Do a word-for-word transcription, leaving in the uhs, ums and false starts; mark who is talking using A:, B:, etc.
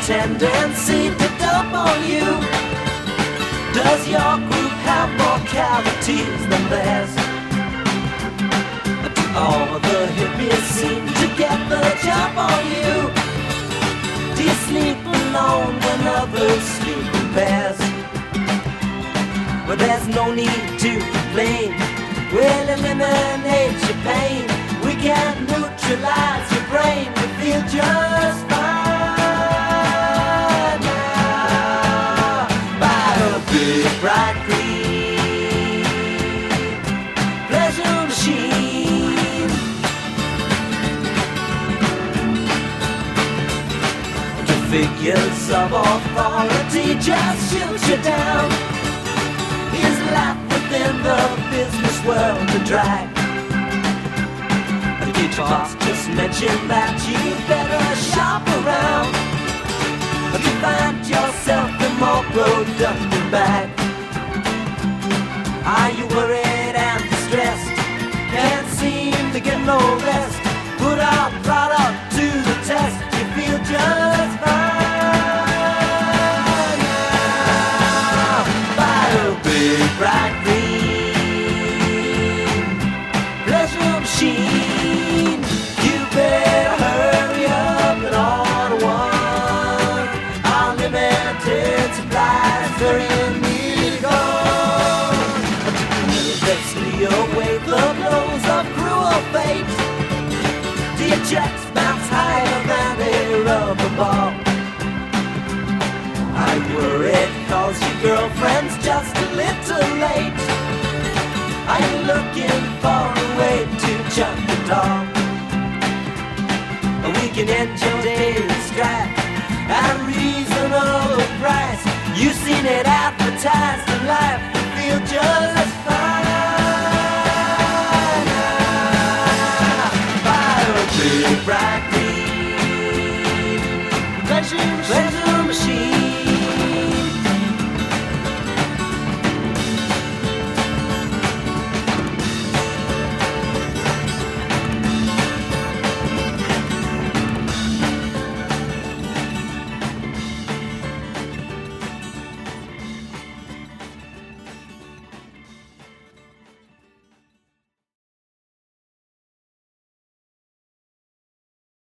A: tendency to dump on you? Does your group have more cavities than theirs? Do all the hippies seem to get the jump on you? Do you sleep alone when others sleep in pairs? Well, there's no need to complain. We'll eliminate your pain. We can neutralize your brain. You feel just fine now by a big bright green pleasure machine. The figures of authority just shoot you down. Is life within the business world to drag? Did your boss just mention that you better shop around? Or you find yourself a more productive bag? Are you worried and distressed? Can't seem to get no rest. Put our product to the test. You feel just fine now by a big bright green pleasure machine. You better hurry up and order one. Our limited supplies very nearly gone. Nervously await the blows of cruel fate. Do your checks bounce higher than a rubber ball? Are you worried cause your girlfriend's just a little late? Are you looking for a way to chuck the dog? We can end your daily strife at a reasonable price. You've seen it advertised in life. You feel just fine.